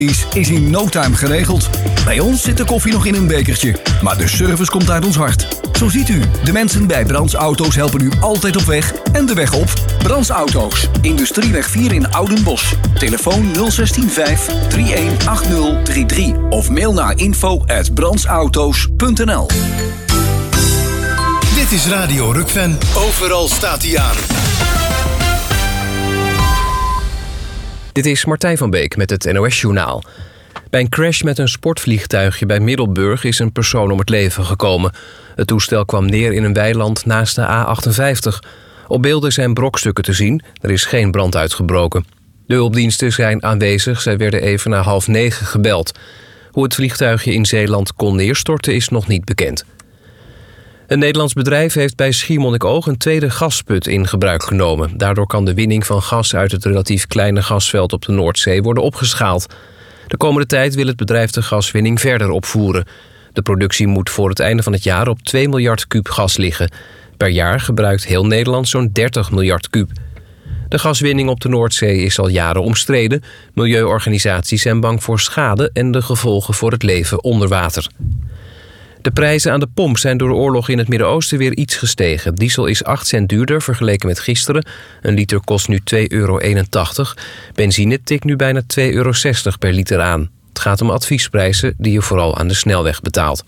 is in no time geregeld. Bij ons zit de koffie nog in een bekertje, maar de service komt uit ons hart. Zo ziet u, de mensen bij Brands Auto's helpen u altijd op weg en de weg op. Brands Auto's, Industrieweg 4 in Oudenbosch. Telefoon 016 318033 of mail naar info@brandsauto's.nl. Dit is Radio Rukven. Overal staat hij aan. Dit is Martijn van Beek met het NOS-journaal. Bij een crash met een sportvliegtuigje bij Middelburg is een persoon om het leven gekomen. Het toestel kwam neer in een weiland naast de A58. Op beelden zijn brokstukken te zien. Er is geen brand uitgebroken. De hulpdiensten zijn aanwezig. Zij werden even na 8:30 gebeld. Hoe het vliegtuigje in Zeeland kon neerstorten is nog niet bekend. Een Nederlands bedrijf heeft bij Schiermonnikoog een tweede gasput in gebruik genomen. Daardoor kan de winning van gas uit het relatief kleine gasveld op de Noordzee worden opgeschaald. De komende tijd wil het bedrijf de gaswinning verder opvoeren. De productie moet voor het einde van het jaar op 2 miljard kuub gas liggen. Per jaar gebruikt heel Nederland zo'n 30 miljard kuub. De gaswinning op de Noordzee is al jaren omstreden. Milieuorganisaties zijn bang voor schade en de gevolgen voor het leven onder water. De prijzen aan de pomp zijn door de oorlog in het Midden-Oosten weer iets gestegen. Diesel is 8 cent duurder vergeleken met gisteren. Een liter kost nu €2,81. Benzine tikt nu bijna €2,60 per liter aan. Het gaat om adviesprijzen die je vooral aan de snelweg betaalt.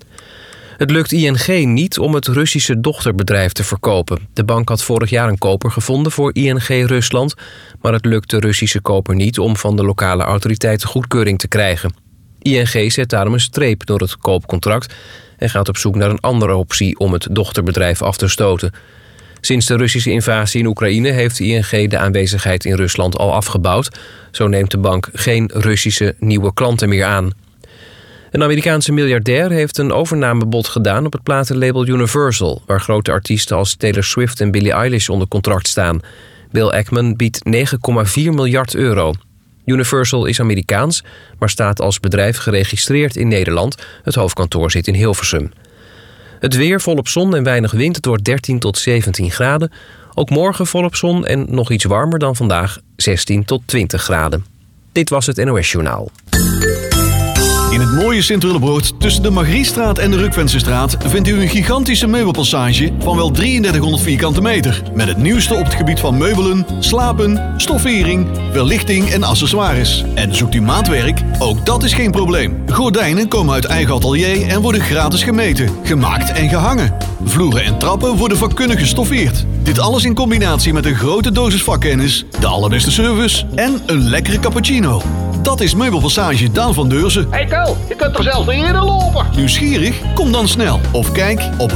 Het lukt ING niet om het Russische dochterbedrijf te verkopen. De bank had vorig jaar een koper gevonden voor ING Rusland, maar het lukt de Russische koper niet om van de lokale autoriteiten goedkeuring te krijgen. ING zet daarom een streep door het koopcontract en gaat op zoek naar een andere optie om het dochterbedrijf af te stoten. Sinds de Russische invasie in Oekraïne heeft ING de aanwezigheid in Rusland al afgebouwd. Zo neemt de bank geen Russische nieuwe klanten meer aan. Een Amerikaanse miljardair heeft een overnamebod gedaan op het platenlabel Universal, waar grote artiesten als Taylor Swift en Billie Eilish onder contract staan. Bill Ackman biedt €9,4 miljard. Universal is Amerikaans, maar staat als bedrijf geregistreerd in Nederland. Het hoofdkantoor zit in Hilversum. Het weer volop zon en weinig wind. Het wordt 13 tot 17 graden. Ook morgen volop zon en nog iets warmer dan vandaag, 16 tot 20 graden. Dit was het NOS-journaal. In het mooie Sint-Willebroord tussen de Margriestraat en de Rukvensestraat vindt u een gigantische meubelpassage van wel 3300 vierkante meter. Met het nieuwste op het gebied van meubelen, slapen, stoffering, verlichting en accessoires. En zoekt u maatwerk? Ook dat is geen probleem. Gordijnen komen uit eigen atelier en worden gratis gemeten, gemaakt en gehangen. Vloeren en trappen worden vakkundig gestoffeerd. Dit alles in combinatie met een grote dosis vakkennis, de allerbeste service en een lekkere cappuccino. Dat is Meubelpassage Daan van Deurzen. Hey Kel, je kunt er zelfs niet eerder lopen. Nieuwsgierig? Kom dan snel. Of kijk op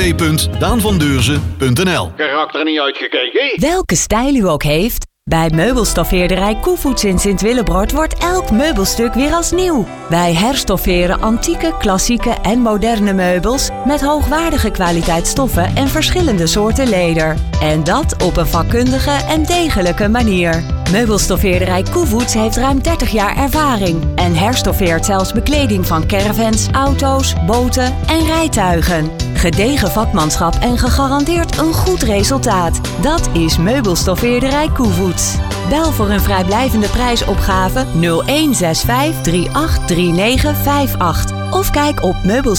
www.daanvandeurzen.nl. Karakter niet uitgekeken. Welke stijl u ook heeft, bij meubelstoffeerderij Koevoets in Sint-Willebroord wordt elk meubelstuk weer als nieuw. Wij herstofferen antieke, klassieke en moderne meubels met hoogwaardige kwaliteit stoffen en verschillende soorten leder. En dat op een vakkundige en degelijke manier. Meubelstoffeerderij Koevoets heeft ruim 30 jaar ervaring en herstoffeert zelfs bekleding van caravans, auto's, boten en rijtuigen. Gedegen vakmanschap en gegarandeerd een goed resultaat. Dat is Meubelstoffeerderij Koevoets. Bel voor een vrijblijvende prijsopgave 0165 383958 of kijk op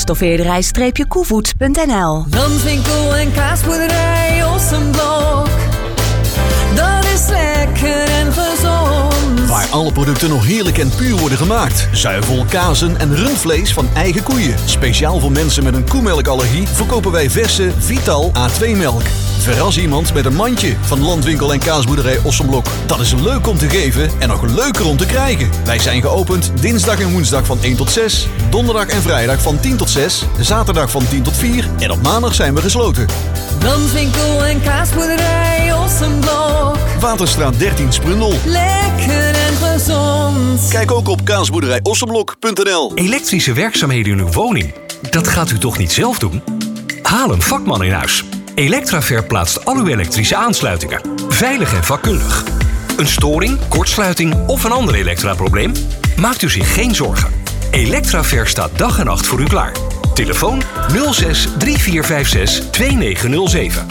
meubelstoffeerderij-koevoets.nl. Landwinkel en kaasboerderij Ossenblok, dat is lekker en gezond. Waar alle producten nog heerlijk en puur worden gemaakt. Zuivel, kazen en rundvlees van eigen koeien. Speciaal voor mensen met een koemelkallergie verkopen wij verse Vital A2-melk. Verras iemand met een mandje van Landwinkel en kaasboerderij Ossenblok. Dat is leuk om te geven en nog leuker om te krijgen. Wij zijn geopend dinsdag en woensdag van 1 tot 6, donderdag en vrijdag van 10 tot 6, zaterdag van 10 tot 4 en op maandag zijn we gesloten. Landwinkel en kaasboerderij Ossenblok, Waterstraat 13 Sprundel. lekker en gezond. Kijk ook op kaasboerderijossenblok.nl. Elektrische werkzaamheden in uw woning, dat gaat u toch niet zelf doen? Haal een vakman in huis. Elektraver plaatst al uw elektrische aansluitingen. Veilig en vakkundig. Een storing, kortsluiting of een ander elektraprobleem? Maakt u zich geen zorgen. Elektraver staat dag en nacht voor u klaar. Telefoon 06 3456 2907.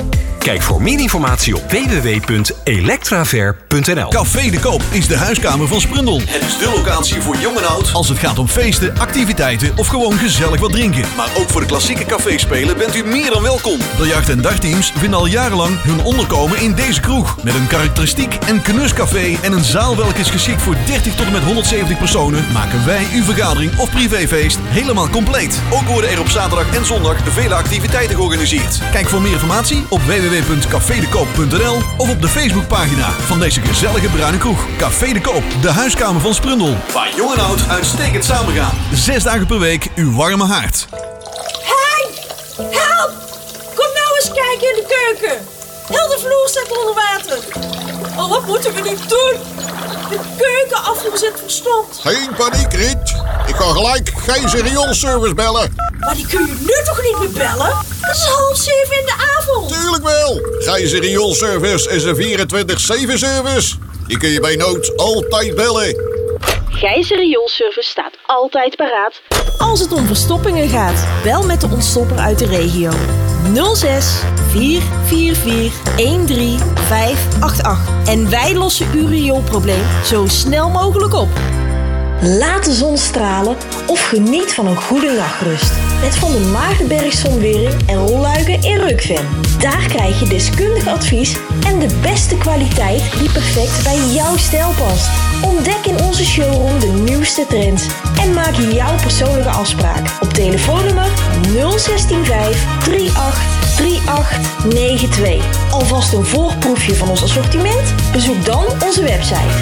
Kijk voor meer informatie op www.elektraver.nl. Café de Koop is de huiskamer van Sprundel. Het is de locatie voor jong en oud als het gaat om feesten, activiteiten of gewoon gezellig wat drinken. Maar ook voor de klassieke caféspelen bent u meer dan welkom. Biljart- en dartteams vinden al jarenlang hun onderkomen in deze kroeg. Met een karakteristiek en knuscafé en een zaal welke is geschikt voor 30 tot en met 170 personen, maken wij uw vergadering of privéfeest helemaal compleet. Ook worden er op zaterdag en zondag vele activiteiten georganiseerd. Kijk voor meer informatie op www.cafedekoop.nl of op de Facebookpagina van deze gezellige bruine kroeg. Café de Koop, de huiskamer van Sprundel. Waar jong en oud uitstekend samengaan. 6 dagen per week uw warme haard. Hey! Help! Kom nou eens kijken in de keuken. Heel de vloer staat onder water. Oh, wat moeten we nu doen? De keukenafvoer zit verstompt. Geen paniek, Riet. Ik ga gelijk Gijzer Rioolservice bellen. Maar die kun je nu toch niet meer bellen? Het is 6:30 in de avond. Tuurlijk wel. Gijzer Rioolservice is een 24/7 service. Die kun je bij nood altijd bellen. Gijzer Rioolservice staat altijd paraat. Als het om verstoppingen gaat, bel met de ontstopper uit de regio. 06 444 13588. En wij lossen uw rioolprobleem zo snel mogelijk op. Laat de zon stralen of geniet van een goede nachtrust. Met Van der Maagdenberg Zonwering en rolluiken in Rukven. Daar krijg je deskundig advies en de beste kwaliteit die perfect bij jouw stijl past. Ontdek in onze showroom de nieuwste trends en maak jouw persoonlijke afspraak op telefoonnummer 0165 38 3892. Alvast een voorproefje van ons assortiment? Bezoek dan onze website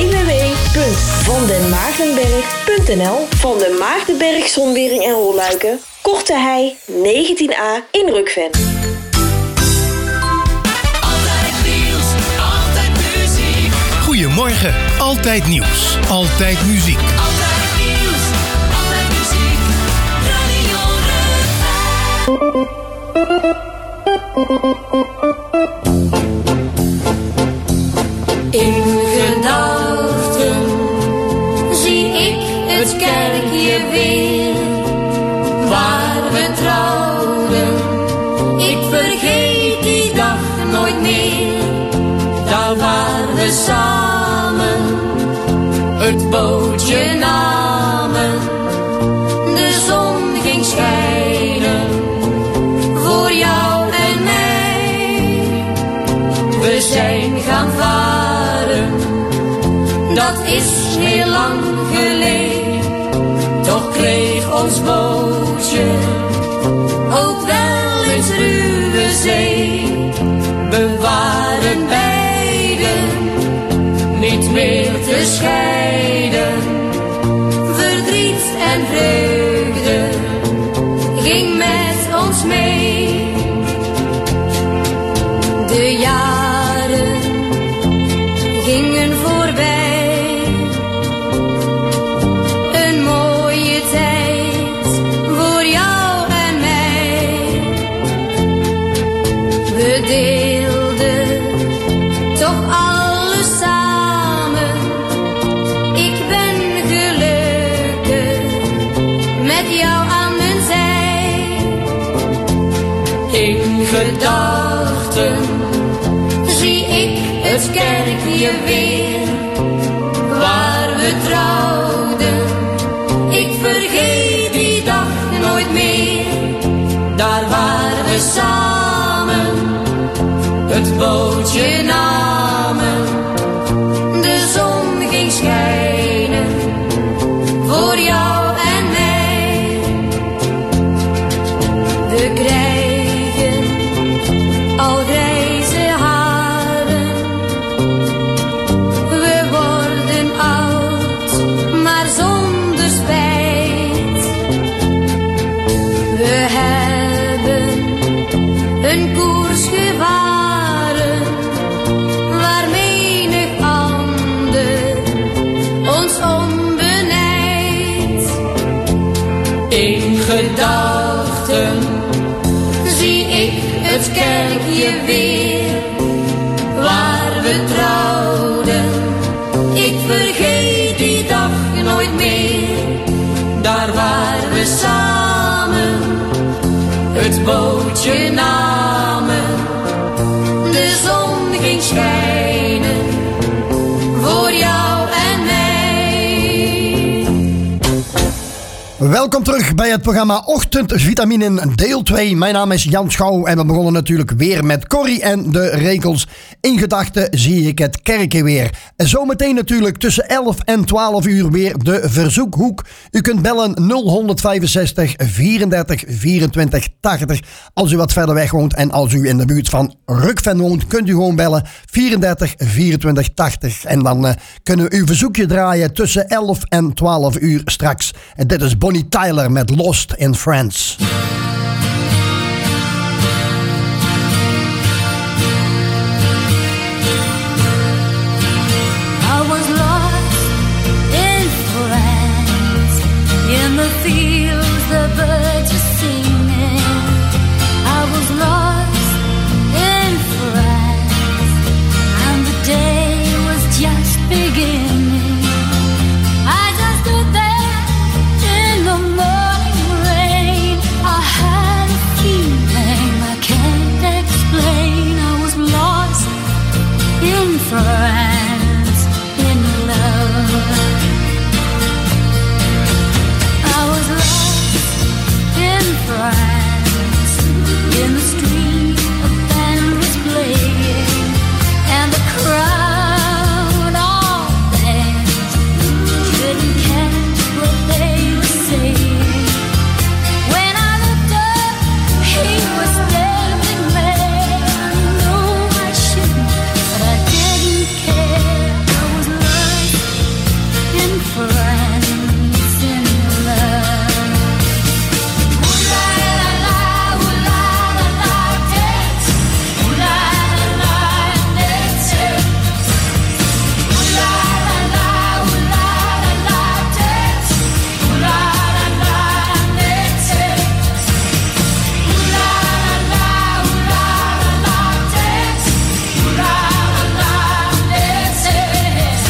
www.vandenmaagdenberg.nl. Van der Maagdenberg Zonwering en Rolluiken, Korte Hei 19A in Rukven. Altijd nieuws, altijd muziek. Goedemorgen, altijd nieuws, altijd muziek. Altijd nieuws, altijd muziek. Radio Rukven. In gedachten zie ik het kerkje weer, waar we trouwden. Ik vergeet die dag nooit meer. Daar waar we samen het bootje namen. De zon ging schijnen voor jou en mij. We zijn gaan varen, dat is heel lang geleden. Toch kreeg ons bootje ook wel eens ruwe zee. We waren beiden niet meer te scheiden. Verdriet en vreugde ging met ons mee. De jaren gingen voorbij. Een mooie tijd voor jou en mij. We deelden toch alles samen. Ik ben gelukkig met jou aan mijn zij. In gedachten zie ik het kerkje weer, waar we trouwden. Ik vergeet die dag nooit meer. Daar waar we samen het bootje namen. De zon ging schijnen voor jou en mij. We krijgen al grijze haren. We worden oud, maar zonder spijt. We hebben een koers gevaren, waar menig ander ons onbenijdt. In gedachten zie ik het kerkje weer, waar we trouwden. Ik vergeet die dag nooit meer. Daar waar we samen het bootje namen. Welkom terug bij het programma Ochtendvitaminen deel 2. Mijn naam is Jan Schouw en we begonnen natuurlijk weer met Corrie en de Rekels. In gedachten zie ik het kerkje weer. Zometeen natuurlijk tussen 11 en 12 uur weer de verzoekhoek. U kunt bellen 0165 34 24 80 als u wat verder weg woont. En als u in de buurt van Rukven woont, kunt u gewoon bellen 34 24 80. En dan kunnen we uw verzoekje draaien tussen 11 en 12 uur straks. En dit is Bonnie Tyler met Lost in France. I was lost in France, in the fields the birds are singing. I was lost in France, and the day was just beginning. I just stood there in the morning rain. I had a feeling I can't explain. I was lost in France, in love. I was lost in France, in the street a band was playing, and the crowd all danced, couldn't catch what they were saying. When I looked up, he was standing there. I knew I shouldn't, but I didn't care. I was lost in France, in love. Ooh la la la, ooh la la la, dance. Ooh la la la, dance. Ooh la la la, ooh la la la, dance. Ooh la la la, dance. Ooh la la la, ooh la la la, dance. Ooh la la la, dance.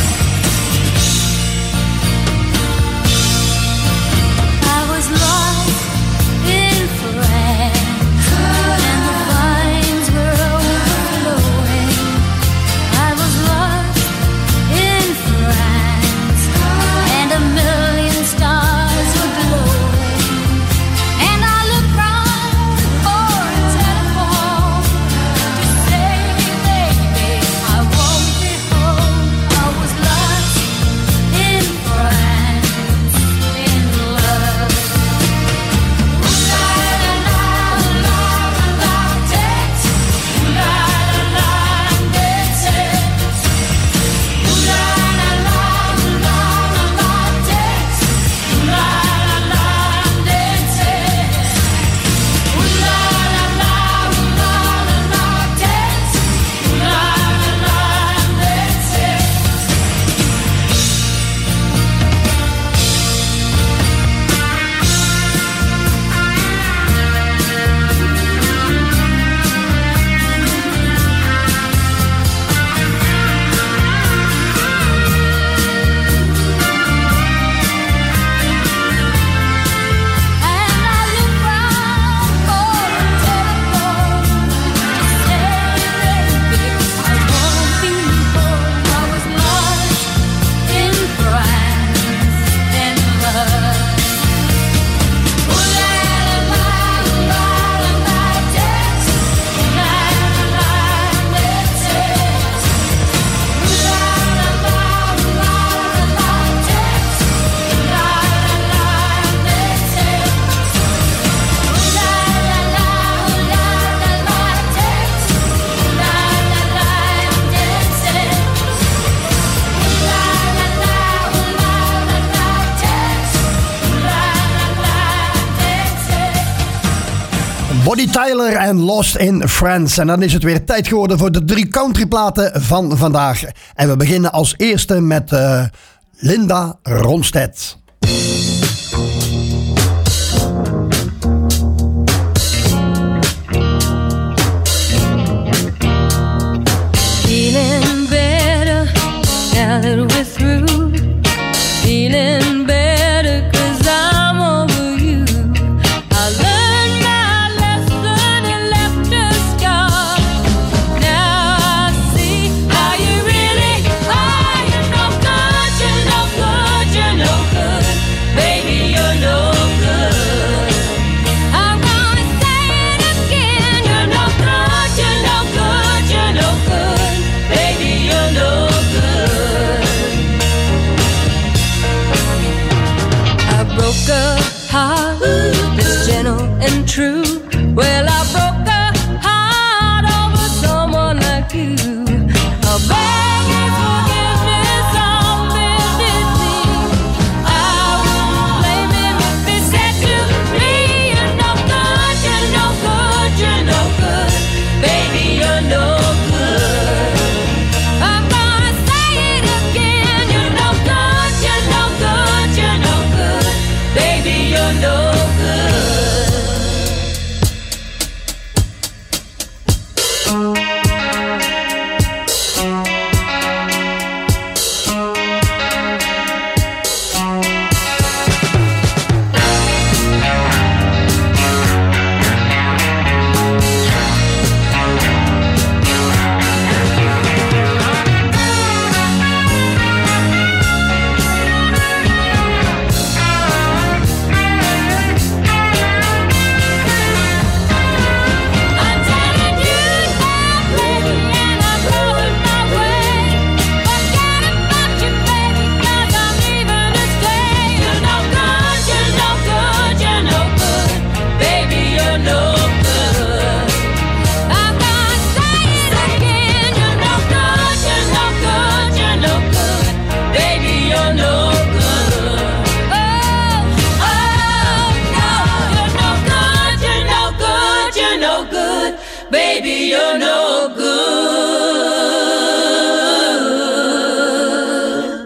I was lost in France, and the vines were overflowing. I was lost in France, and a million stars were glowing. And I looked round for a telephone to say, baby, I won't be home. I was lost in France, in love. Ooh la la la, ooh la la la, dance. Ooh la la la, dance. Ooh la la la, ooh la la la, dance. Ooh la la la, dance. Ooh la la la, ooh la la la, dance. Ooh la la la, And I looked round for a telephone to say, baby, I won't be home. I was lost in France, in love. Ooh la la la, ooh la la la, dance. Ooh la la la, dance. Ooh la la la, ooh la la la, dance. Ooh la la la, dance. Ooh la la la, ooh la la la, dance. Ooh la la la, dance. Ooh la la la, ooh la la la, dance. Ooh la la la, dance. Bonnie Tyler en Lost in France. En dan is het weer tijd geworden voor de 3 countryplaten van vandaag. En we beginnen als eerste met Linda Ronstadt. Feeling better now that we're through. Feeling better 'cause I'm over you. I learned my lesson and left a scar. Now I see how you really are. You're no good, you're no good, you're no good. broke a heart that's gentle and true. Well, I broke a heart over someone like you. A beggar's forgiveness on bended knee. I wouldn't blame him if he said to me, "You're no good, you're no good, you're no good, baby, you're no good." I'm gonna say it again, you're no good, you're no good, you're no good, baby, you're no good. Baby, you're no good.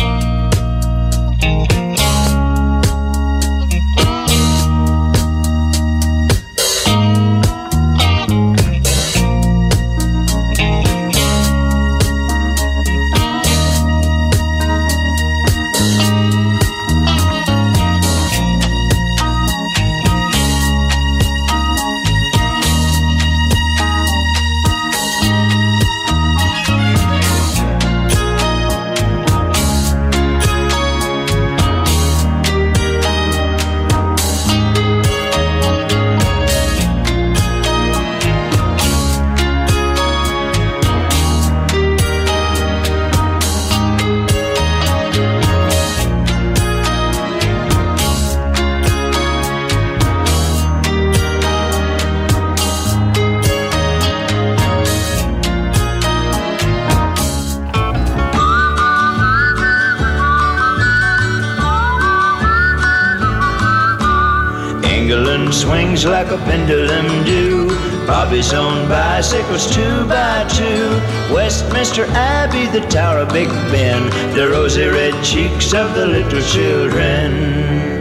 England swings like a pendulum do. Bobby's own bicycles 2x2. Westminster Abbey, the Tower of Big Ben, the rosy red cheeks of the little children.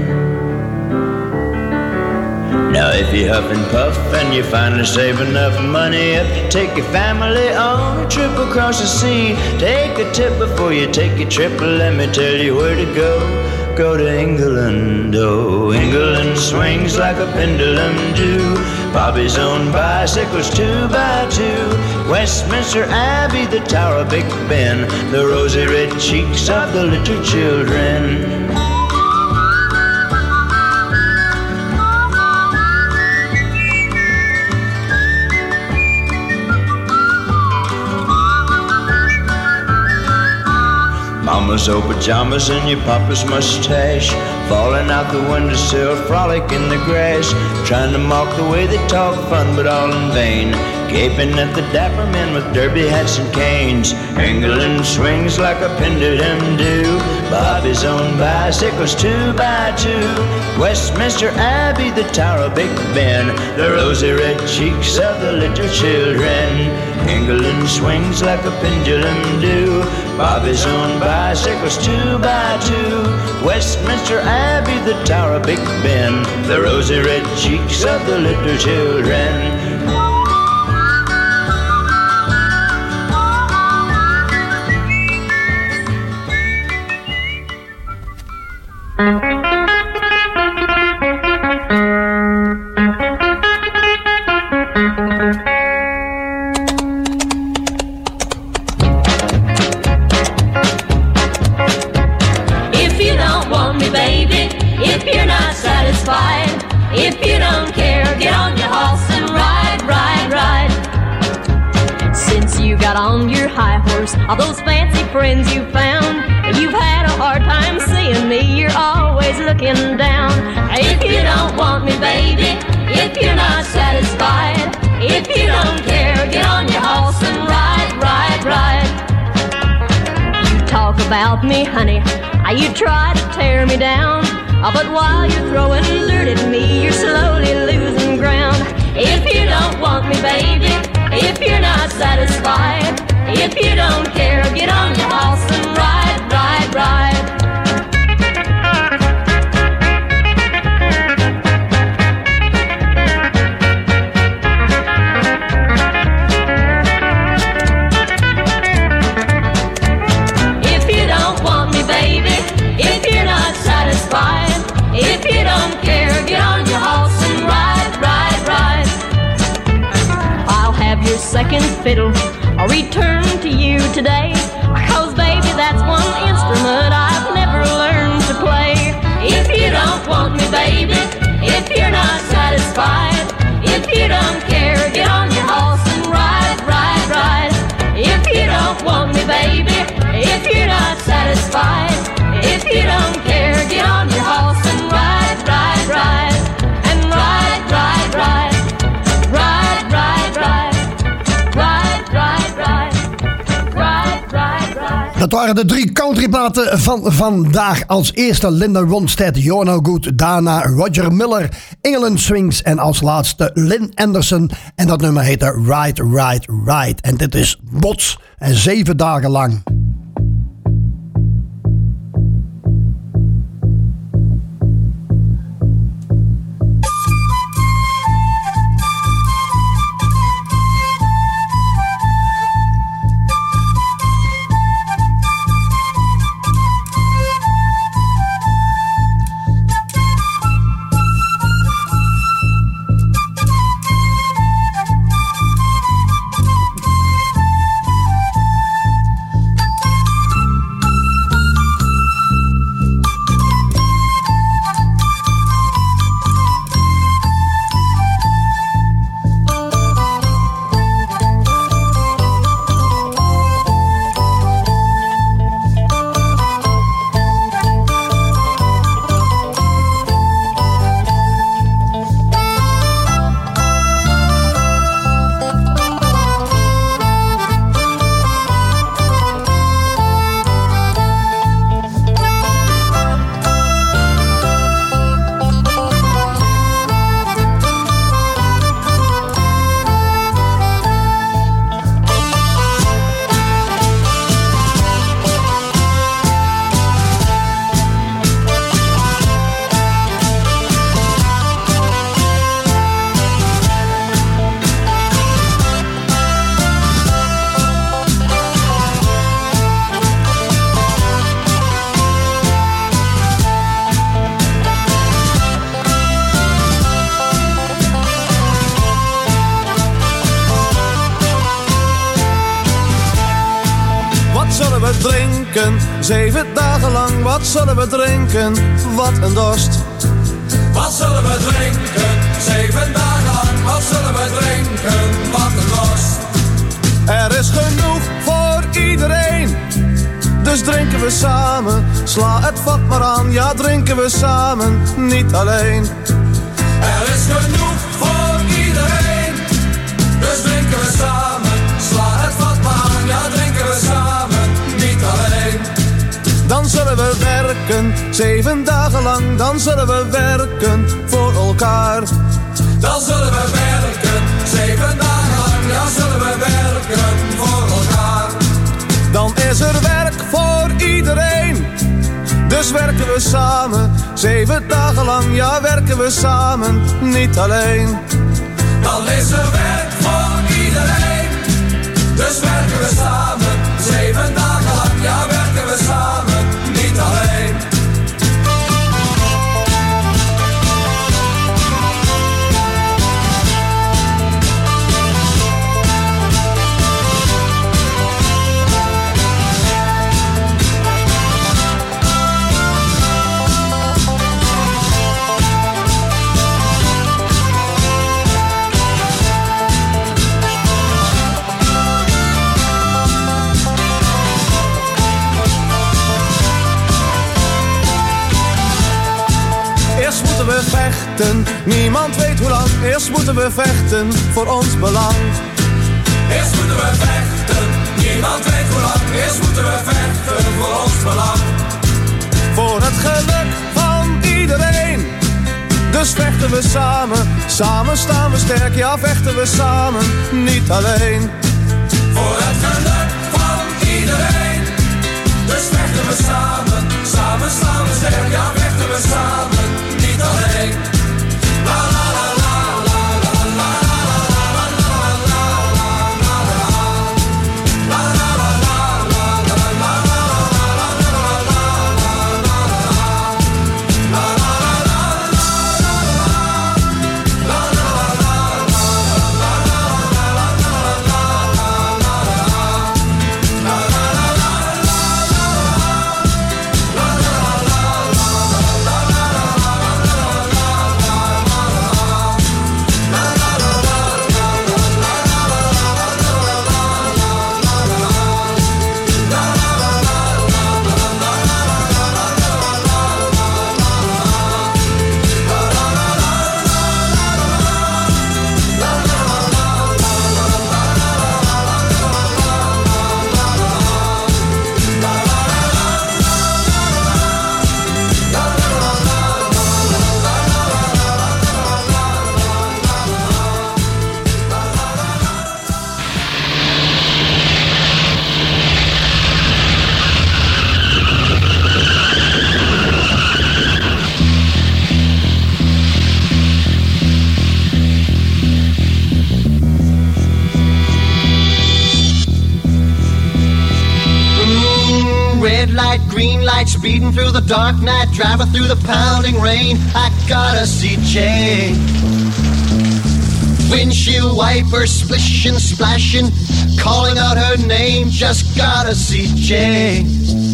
Now if you huff and puff and you finally save enough money up, take your family on a trip across the sea. Take a tip before you take your trip, let me tell you where to go. Go to England, oh, England swings like a pendulum do. Bobby's own bicycles 2x2. Westminster Abbey, the Tower of Big Ben, the rosy red cheeks of the little children. Mama's old pajamas and your papa's mustache, falling out the windowsill, frolic in the grass, trying to mock the way they talk fun, but all in vain, gaping at the dapper men with derby hats and canes. England swings like a pendulum do. Bobby's own bicycles 2x2. Westminster Abbey, the Tower of Big Ben, the rosy red cheeks of the little children. England swings like a pendulum do. Bobby's own bicycles 2x2. Westminster Abbey, the Tower of Big Ben, the rosy red cheeks of the little children. All those fancy friends you found, you've had a hard time seeing me, you're always looking down. If you don't want me, baby, if you're not satisfied, if you don't care, get on your horse and ride, ride, ride. You talk about me, honey, you try to tear me down, but while you're throwing dirt at me, you're slowly losing ground. If you don't want me, baby, if you're not satisfied, if you don't care, get on your horse and ride, ride, ride. If you don't want me, baby, if you're not satisfied, if you don't care, get on your horse and ride, ride, ride. I'll have your second fiddle return to you today, 'cause baby, that's one instrument I've never learned to play. If you don't want me, baby, if you're not satisfied, if you don't care, get on your horse and ride, ride, ride. If you don't want me, baby, if you're not satisfied, if you don't care, get on your horse and ride, ride, ride. And ride, ride, ride. Ride, ride, ride. Ride, ride, ride. Ride, ride, ride. Dat waren de 3 countryplaten van vandaag. Als eerste Linda Ronstadt, You're No Good. Daarna Roger Miller, England Swings. En als laatste Lynn Anderson. En dat nummer heette Ride, Ride, Ride. En dit is Bots. En 7 dagen lang. we drinken? 7 dagen lang, wat zullen we drinken? Wat een dorst. Wat zullen we drinken? 7 dagen lang, wat zullen we drinken? Wat een dorst. Er is genoeg voor iedereen, dus drinken we samen. Sla het vat maar aan, ja drinken we samen, niet alleen. Er is genoeg voor iedereen, dus drinken we samen. Sla het vat maar aan, ja drinken we samen, niet alleen. Dan zullen we werken, 7 dagen lang, dan zullen we werken voor elkaar. Dan zullen we werken, 7 dagen lang, ja zullen we werken voor elkaar. Dan is er werk voor iedereen, dus werken we samen. 7 dagen lang, ja werken we samen, niet alleen. Dan is er werk voor iedereen, dus werken we samen. 7 dagen lang, ja werken we samen, niet alleen. moeten we vechten, niemand weet hoe lang. Eerst moeten we vechten voor ons belang. Eerst moeten we vechten, niemand weet hoe lang. Eerst moeten we vechten voor ons belang. Voor het geluk van iedereen. Dus vechten we samen, samen staan we sterk. Ja, vechten we samen, niet alleen. Voor het geluk van iedereen. Dus vechten we samen, samen staan we sterk. Ja, vechten we samen, niet alleen. La la la la la la la la la la green light, speeding through the dark night, driving through the pounding rain. I gotta see Jane. Windshield wipers splishing, splashing, calling out her name. Just gotta see Jane.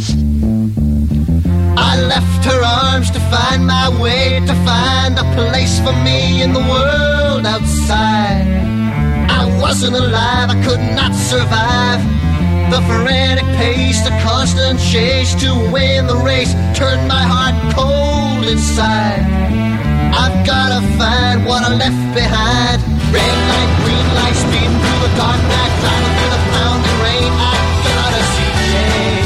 I left her arms to find my way, to find a place for me in the world outside. I wasn't alive, I could not survive the frantic pace, the constant chase to win the race turned my heart cold inside. I've gotta find what I left behind. Red light, green light, speeding through the dark night, driving through the pounding rain. I gotta see Jane.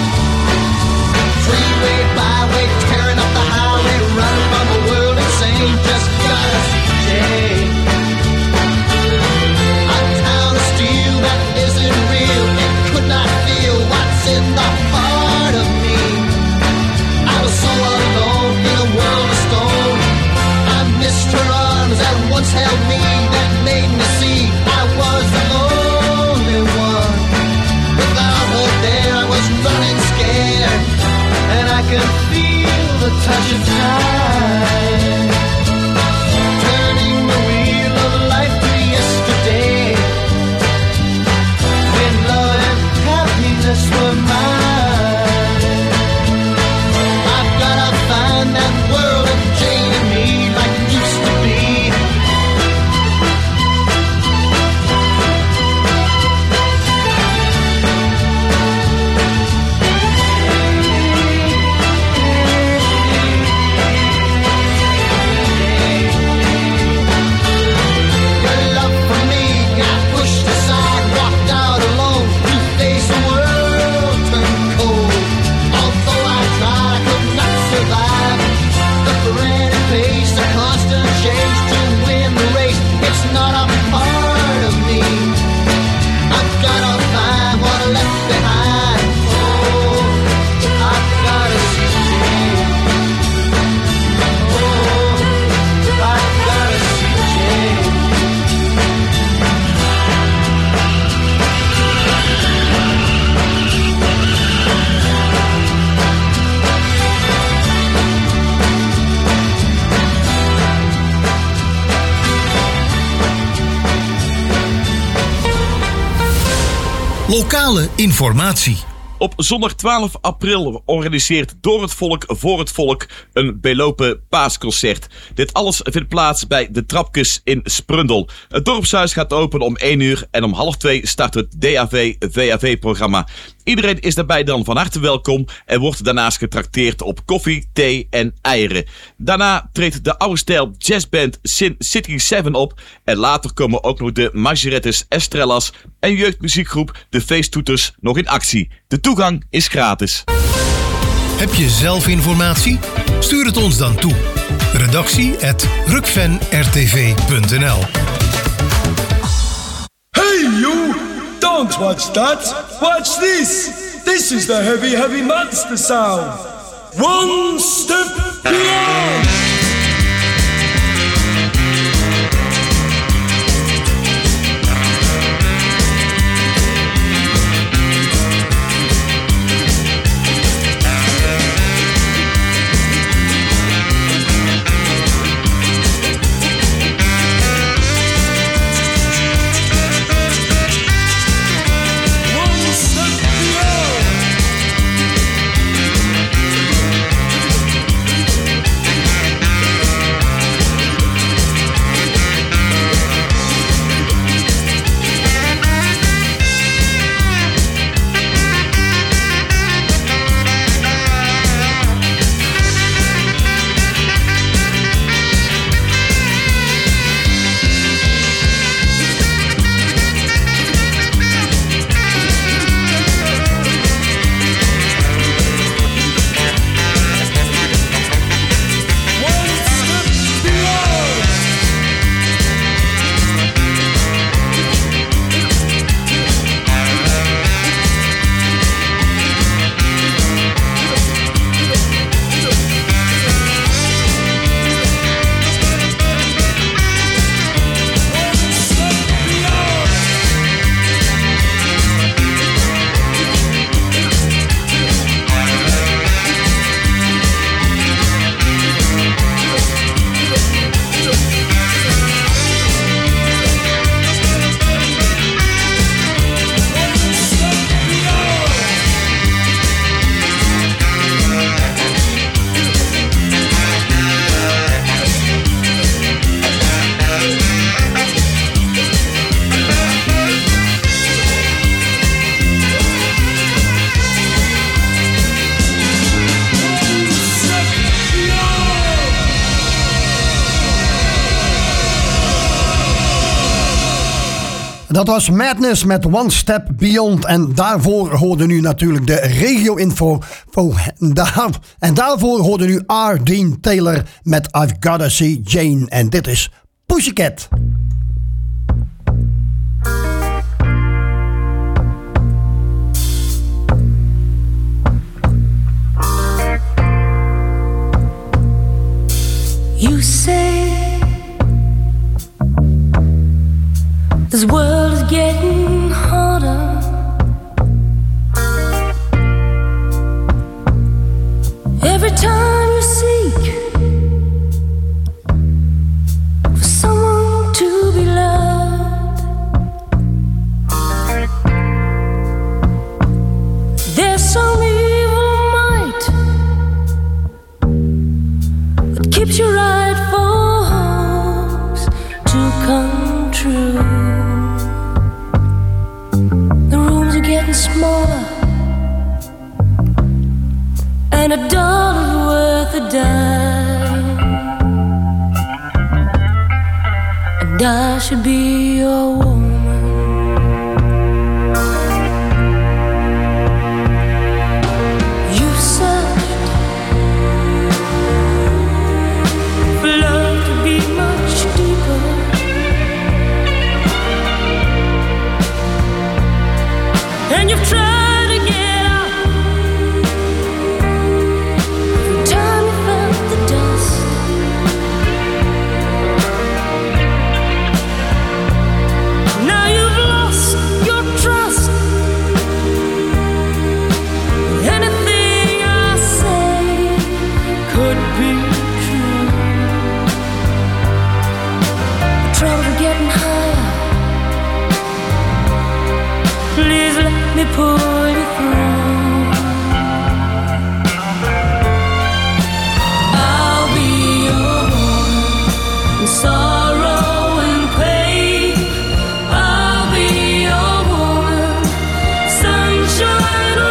Freeway, byway, tearing up the highway, running from the world insane. Just gotta see Jane. A town of steel that isn't real. It could not feel what's in the heart of me. I was so alone in a world of stone. I missed her arms that once held me, that made me see I was the only one. Without her there I was running scared, and I could feel the touch of time, turning the wheel of life to yesterday, when love and happiness were mine. I've gotta find that world of Jane and me like it used to be. Your love for me got pushed aside, walked out alone to face a world turned cold. Although I tried, I could not survive the frantic pace, the constant chase to win the race. It's not a part of me. I've gotta find what I left behind. Oh, I've gotta see Jane. Oh, I've gotta see Jane. Lokale informatie. Op zondag 12 april organiseert Door het Volk voor het Volk een belopen paasconcert. Dit alles vindt plaats bij de Trapkes in Sprundel. Het dorpshuis gaat open om 1 uur en om 1:30 start het DAV-VAV-programma. Iedereen is daarbij dan van harte welkom en wordt daarnaast getrakteerd op koffie, thee en eieren. Daarna treedt de oude stijl jazzband City 7 op en later komen ook nog de Majorettes Estrellas en jeugdmuziekgroep De Feesttoeters nog in actie. De toegang is gratis. Heb je zelf informatie? Stuur het ons dan toe. redactie@rukfenrtv.nl. Hey you! Don't watch that! Watch this! This is the heavy, heavy monster sound! One step beyond! Dat was Madness met One Step Beyond. En daarvoor hoorde u natuurlijk de regio-info. En daarvoor hoorde u R. Dean Taylor met I've Gotta See Jane. En dit is Pussycat. You say this world is getting harder. Every time you seek for someone to be loved, there's some evil might that keeps your rightful hopes to come true. Getting smaller, and a dollar's worth a dime, and I should be your woman. You searched for love to be much deeper. And you've tried to get out. Every time you felt the dust, now you've lost your trust. Anything I say could be true. The trouble getting higher. Please let me pull you through. I'll be your woman in sorrow and pain. I'll be your woman, sunshine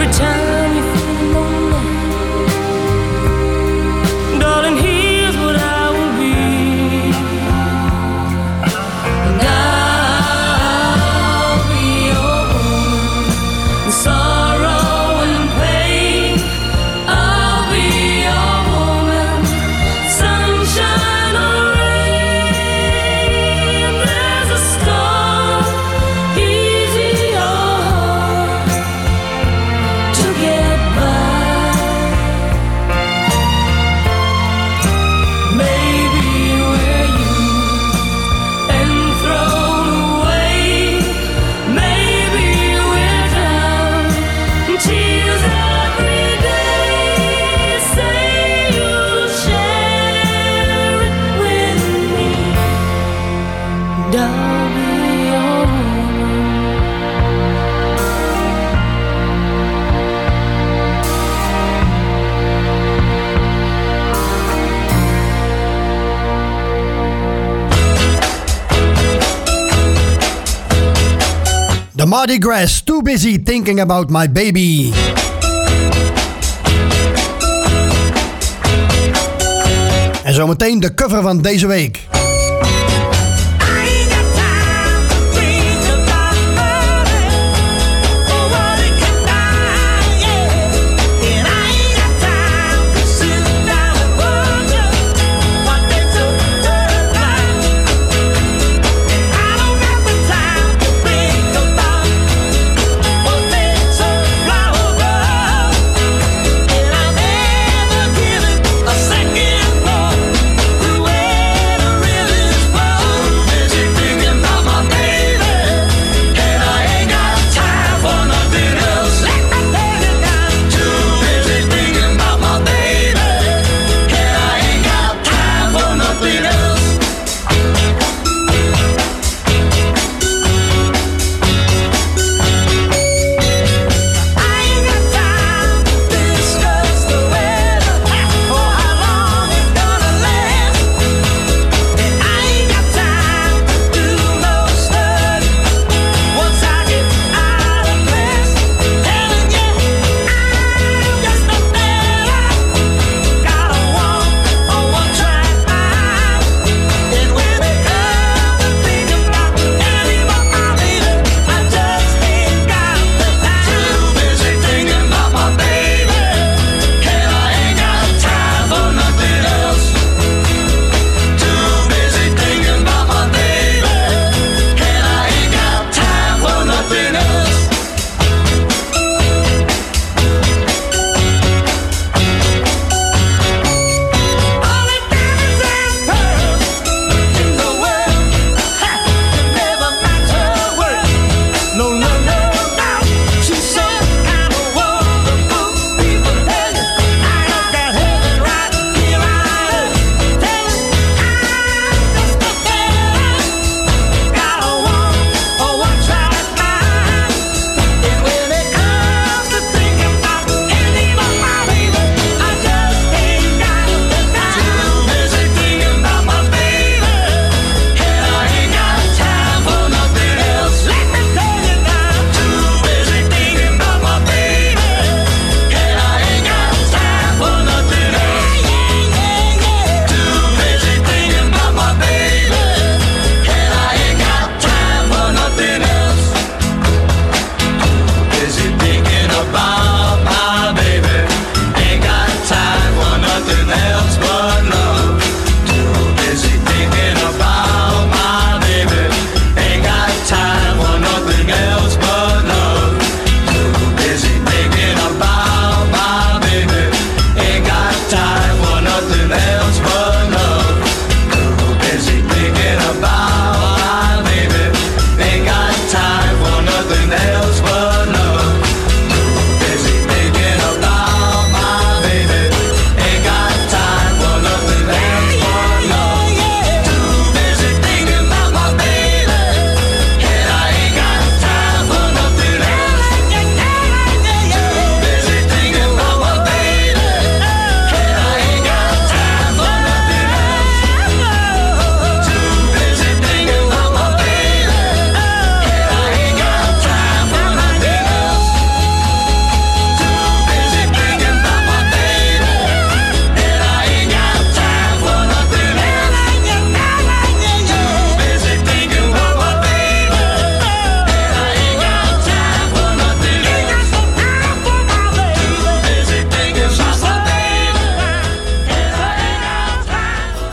time you feel lonely, darling, here's what I will be. And I'll be your woman. In sorrow and pain, I'll be your woman. Sunshine or rain, there's a storm, easy or hard to get by. Maybe we're used and thrown away. Maybe we're down in tears every day. Say you'll share it with me, and I'll be your woman. The Mardi Gras, Too Busy Thinking About My Baby. En zometeen de cover van deze week. A second thought, the way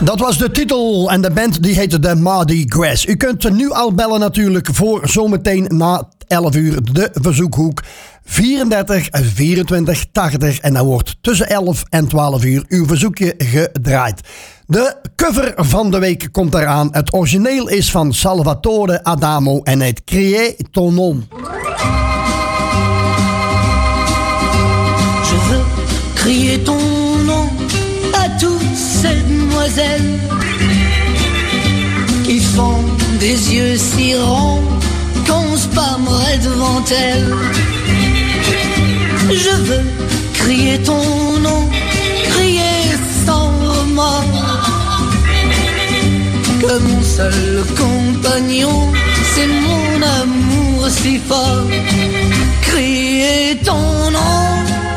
Dat was de titel en de band die heette de Mardi Gras. U kunt nu al bellen natuurlijk voor zometeen na 11 uur de verzoekhoek 34 24 80 en dan wordt tussen 11 en 12 uur uw verzoekje gedraaid. De cover van de week komt eraan. Het origineel is van Salvatore Adamo en het Crier ton nom. Je veux crier ton nom à toutes ces demoiselles qui font des yeux si ronds qu'on se pâmerait devant elles. Je veux crier ton nom, crier sans remords, que mon seul compagnon, c'est mon amour si fort. Crier ton nom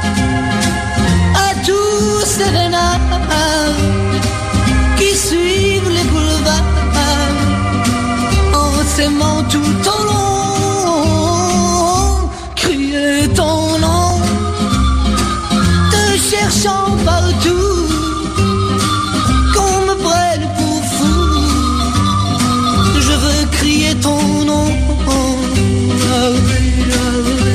à tous ces renards qui suivent les boulevards en s'aimant tout au long. Crier ton nom, te cherchant partout, qu'on me prenne pour fou. Je veux crier ton nom. Ah oui, ah oui.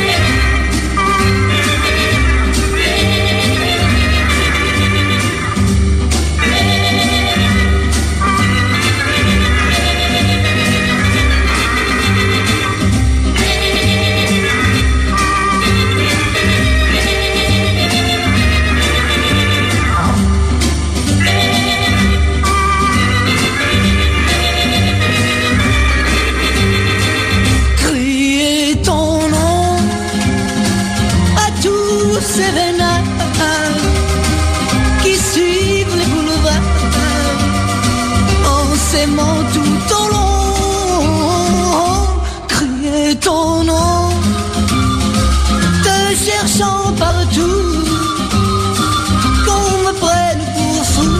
Ces renards qui suivent les boulevards en s'aimant tout au long. Crier ton nom, te cherchant partout, qu'on me prenne pour fou.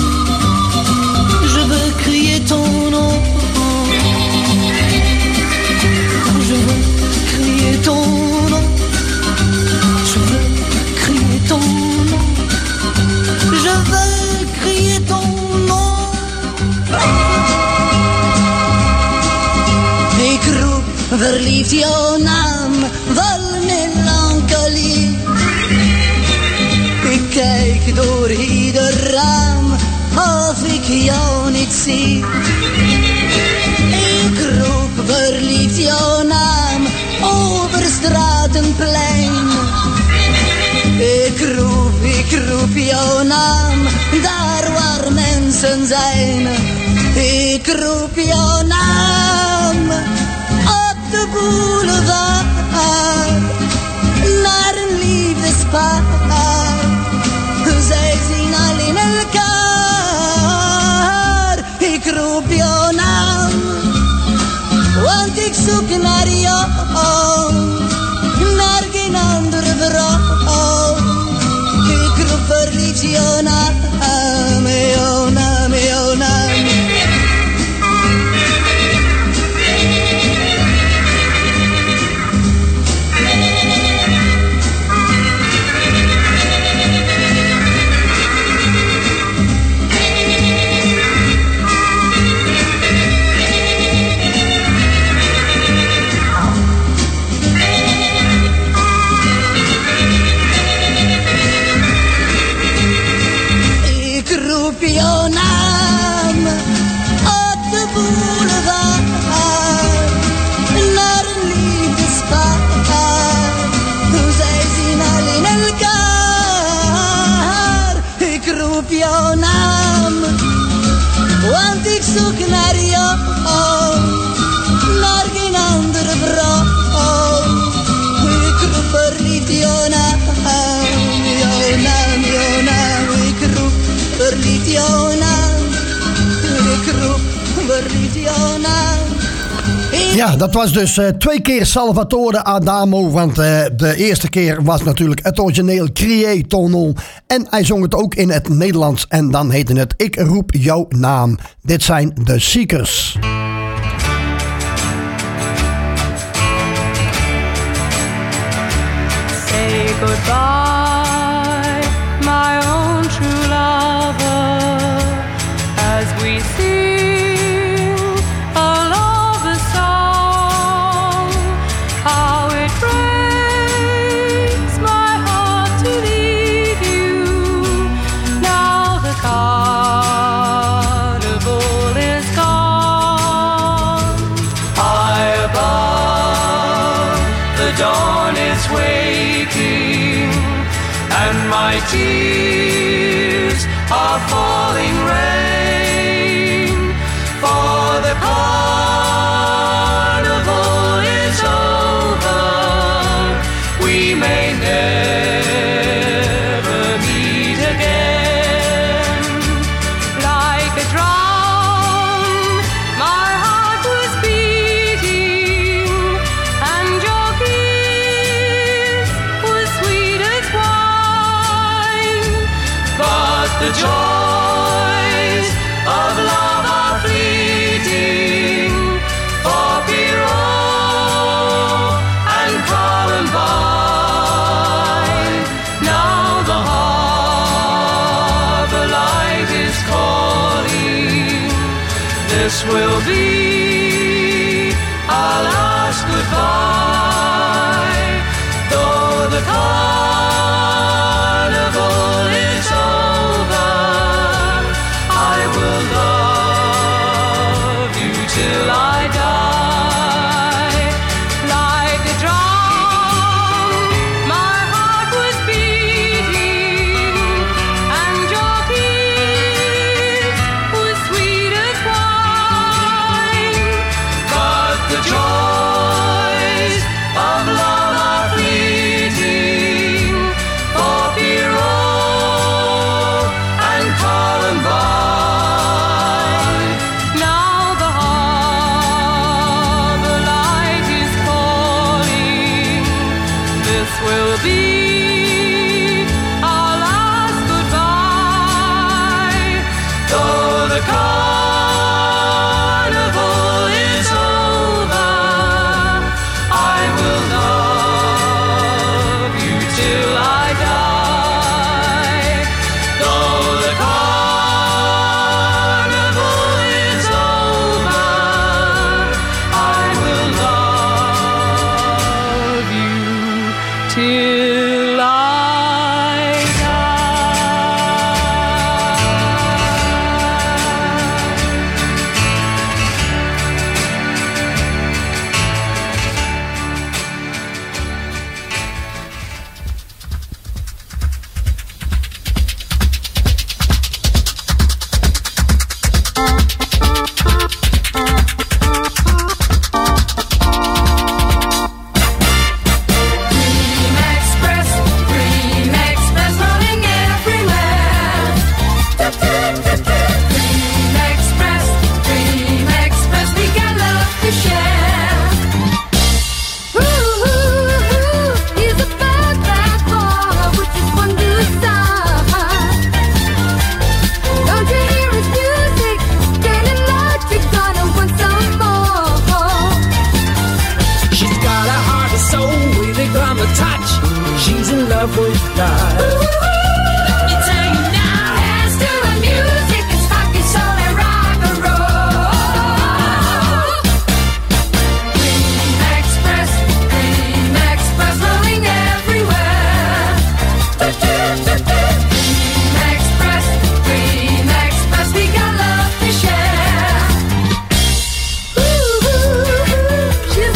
Je veux crier ton nom. Je veux crier ton nom. Je veux crier ton nom. Je veux crier ton nom. Ik roep verliefd jouw naam, vol melancholie. Ik kijk door ieder raam, of ik jou niet zie. Ik roep verliefd jouw naam, over straat en plein. Ik roep jouw naam, daar waar mensen zijn. Ik roep jouw naam, op de boulevard, naar een liefdespaar. Zij zien alleen elkaar. Ik roep jouw naam, want ik zoek naar jou, naar geen andere vrouw. Ik roep verliefd jouw naam, jouw naam, jouw naam. Jouw naam op de boulevard, naar een liefdespaar. Zij zien alleen elkaar. Ik roep jouw naam, want ik zoek naar jou, naar geen andere vrouw. Ik roep verliefd jouw naam, jouw naam, jouw naam. Ik roep verliefd jouw naam, ik roep verliefd jouw naam. Ja, dat was dus 2 keer Salvatore Adamo, want de eerste keer was natuurlijk het origineel Crier ton nom. En hij zong het ook in het Nederlands en dan heette het Ik roep jouw naam. Dit zijn de Seekers. Say goodbye, my own true lover. dawn is waiting, and my tears are falling rain. For the carnival is over, we may never meet again. Like a drum, my heart was beating, and your kiss was sweet as wine. But the joys of love are fleeting, for Pierrot and Columbine. Now the harbor light is calling. This will be our last goodbye. Though the carnival is over, I will love you till I die. Like a drum, my heart was beating, and your kiss was sweet as wine. But the joys of love are fleeting, for Pierrot and Columbine. Now the harbor light is calling. This will be our last goodbye. Though the carnival is over, I will love you till I die. Though the carnival is over, I will love you till I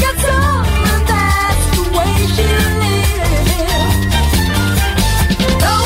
Oh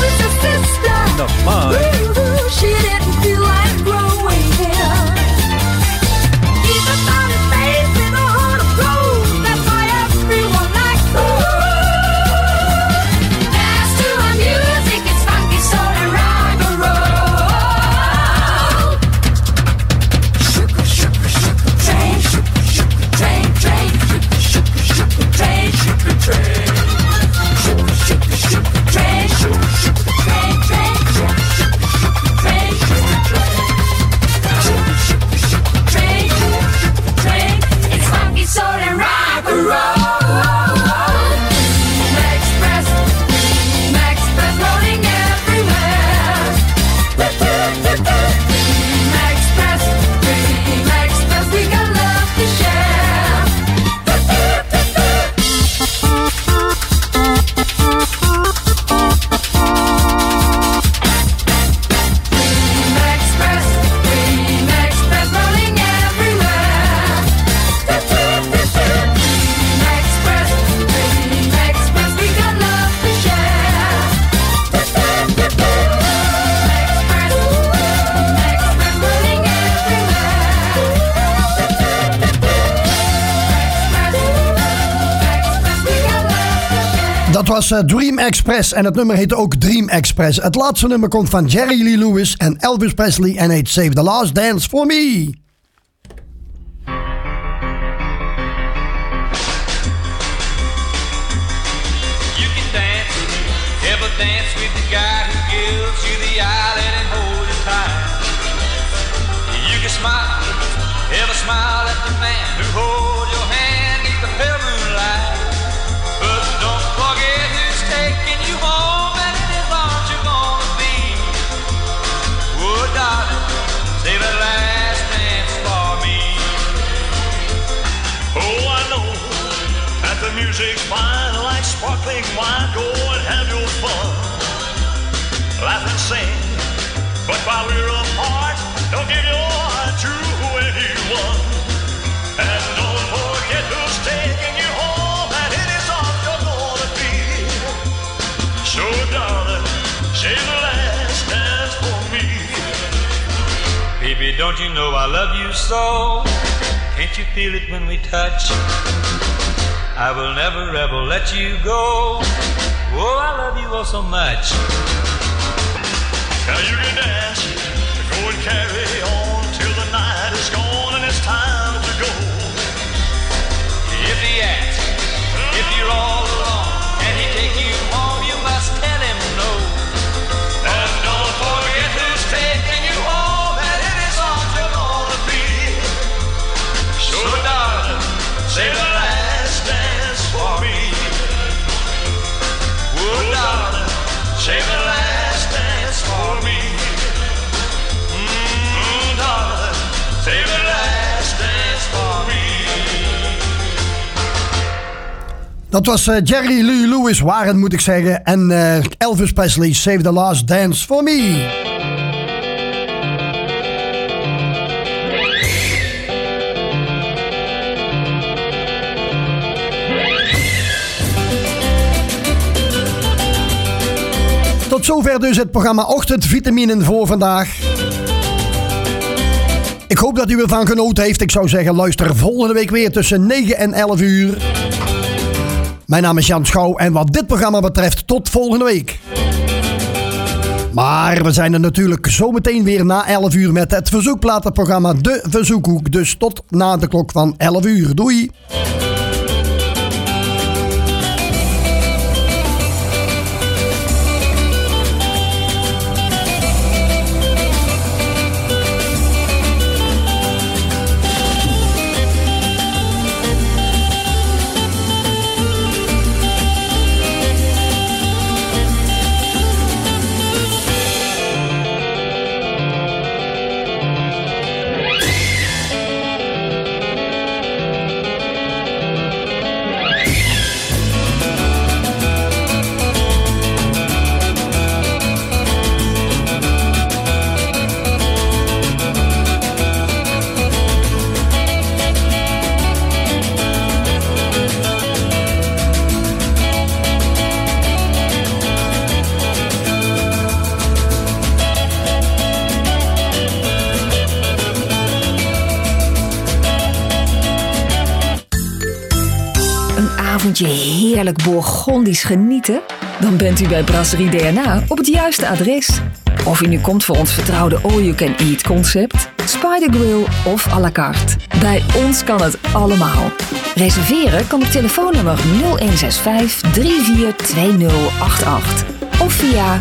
Dat was Dream Express en het nummer heette ook Dream Express. Het laatste nummer komt van Jerry Lee Lewis en Elvis Presley en heet Save the Last Dance for Me. Dance with the guy who gives you the eyelid and hold you tight. You can smile, ever smile at the man who holds your hand neath the pale moonlight. But don't forget who's taking you home and in his arms you're gonna be. Oh, darling, save that last dance for me. Oh, I know that the music's fine like sparkling wine. Go and have your fun, laugh and sing. But while we're apart, don't give your heart to anyone. And don't forget who's taking you home and in his arms you're gonna be. So darling, save the last dance for me. Baby, don't you know I love you so? Can't you feel it when we touch? I will never ever let you go. Oh, I love you oh so much. Now you can dance, go and carry on till the night is gone and it's time to go. If he asks, if you're all alone and he take you home, you must tell him no. And don't forget who's taking you home and in his arms you're gonna be. So darling, say the last dance for me. Oh darling, say the last dance for me. Darling, say the last dance for me. Dat was Jerry Lee Lewis, waren moet ik zeggen. En Elvis Presley, Save the Last Dance for Me. Tot zover dus het programma Ochtendvitaminen voor vandaag. Ik hoop dat u ervan genoten heeft. Ik zou zeggen, luister volgende week weer tussen 9 en 11 uur. Mijn naam is Jan Schouw en wat dit programma betreft tot volgende week. Maar we zijn er natuurlijk zometeen weer na 11 uur met het verzoekplatenprogramma De Verzoekhoek. Dus tot na de klok van 11 uur. Doei! Avondje heerlijk Bourgondisch genieten? Dan bent u bij Brasserie DNA op het juiste adres. Of u nu komt voor ons vertrouwde all-you-can-eat concept, Spider Grill of à la carte. Bij ons kan het allemaal. Reserveren kan op telefoonnummer 0165 342088 of via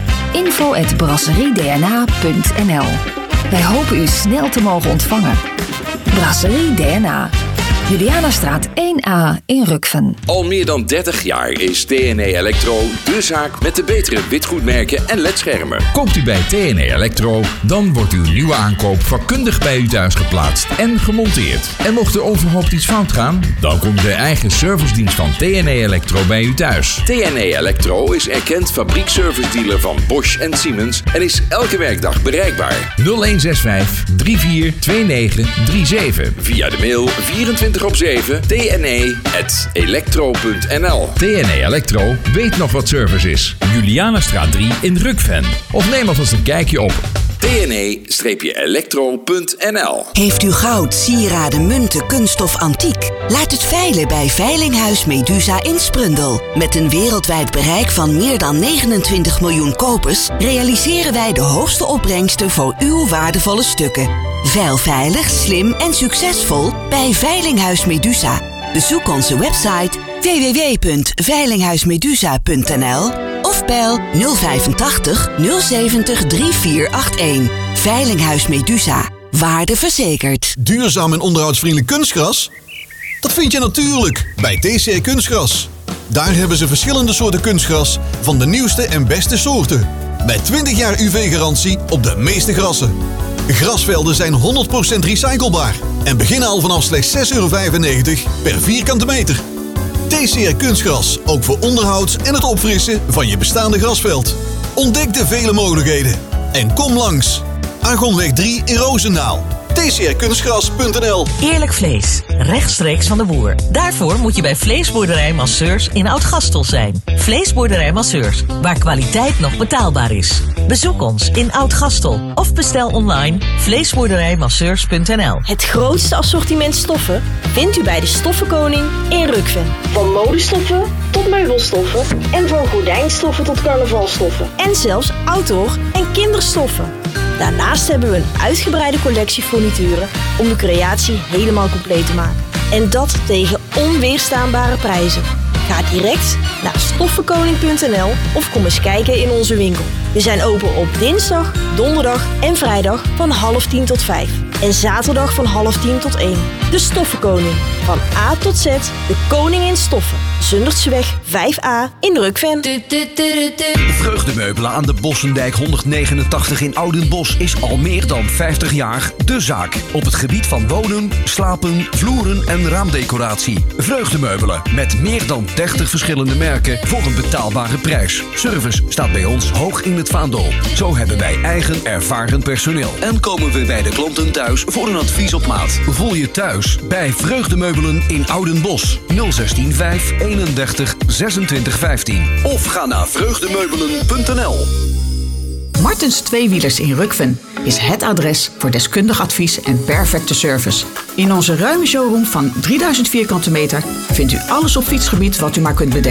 info@brasseriedna.nl. Wij hopen u snel te mogen ontvangen. Brasserie DNA. Julianastraat 1A in Rukven. Al meer dan 30 jaar is TNE Electro de zaak met de betere witgoedmerken en ledschermen. Koopt u bij TNE Electro, dan wordt uw nieuwe aankoop vakkundig bij u thuis geplaatst en gemonteerd. En mocht er onverhoopt iets fout gaan, dan komt de eigen servicedienst van TNE Electro bij u thuis. TNE Electro is erkend fabriekservice-dealer van Bosch en Siemens en is elke werkdag bereikbaar. 0165 342937. Via de mail 24/7 tne@electro.nl. TNE Electro weet nog wat service is. Julianastraat 3 in Rukven. Of neem alvast een kijkje op tne-elektro.nl. Heeft u goud, sieraden, munten, kunststof, antiek? Laat het veilen bij Veilinghuis Medusa in Sprundel. Met een wereldwijd bereik van meer dan 29 miljoen kopers realiseren wij de hoogste opbrengsten voor uw waardevolle stukken. Veil veilig, slim en succesvol bij Veilinghuis Medusa. Bezoek onze website www.veilinghuismedusa.nl of bel 085 070 3481. Veilinghuis Medusa. Waarde verzekerd. Duurzaam en onderhoudsvriendelijk kunstgras? Dat vind je natuurlijk bij TCR Kunstgras. Daar hebben ze verschillende soorten kunstgras van de nieuwste en beste soorten. Met 20 jaar UV-garantie op de meeste grassen. Grasvelden zijn 100% recyclebaar en beginnen al vanaf slechts €6,95 per vierkante meter. TCR Kunstgras, ook voor onderhoud en het opfrissen van je bestaande grasveld. Ontdek de vele mogelijkheden en kom langs. Argonweg 3 in Roosendaal. tcrkunstgras.nl. Eerlijk vlees, rechtstreeks van de boer. Daarvoor moet je bij Vleesboerderij Masseurs in Oud-Gastel zijn. Vleesboerderij Masseurs, waar kwaliteit nog betaalbaar is. Bezoek ons in Oud-Gastel of bestel online vleesboerderijmasseurs.nl. Het grootste assortiment stoffen vindt u bij de Stoffenkoning in Rukven. Van modestoffen tot meubelstoffen en van gordijnstoffen tot carnavalstoffen. En zelfs outdoor en kinderstoffen. Daarnaast hebben we een uitgebreide collectie furnituren om de creatie helemaal compleet te maken. En dat tegen onweerstaanbare prijzen. Ga direct naar stoffenkoning.nl of kom eens kijken in onze winkel. We zijn open op dinsdag, donderdag en vrijdag van 9:30 tot 5. En zaterdag van 9:30 tot 1. De Stoffenkoning. Van A tot Z, de koning in stoffen. Zundertseweg 5A in Rukven. Vreugdemeubelen aan de Bossendijk 189 in Oudenbosch is al meer dan 50 jaar de zaak. Op het gebied van wonen, slapen, vloeren en raamdecoratie. Vreugdemeubelen met meer dan 30 verschillende merken voor een betaalbare prijs. Service staat bij ons hoog in het vaandel. Zo hebben wij eigen ervaren personeel. En komen we bij de klanten thuis voor een advies op maat. Voel je thuis bij Vreugdemeubelen in Oudenbosch 016 5 31 26 15. Of ga naar vreugdemeubelen.nl. Martens Tweewielers in Rukven is het adres voor deskundig advies en perfecte service. In onze ruime showroom van 3000 vierkante meter vindt u alles op fietsgebied wat u maar kunt bedenken.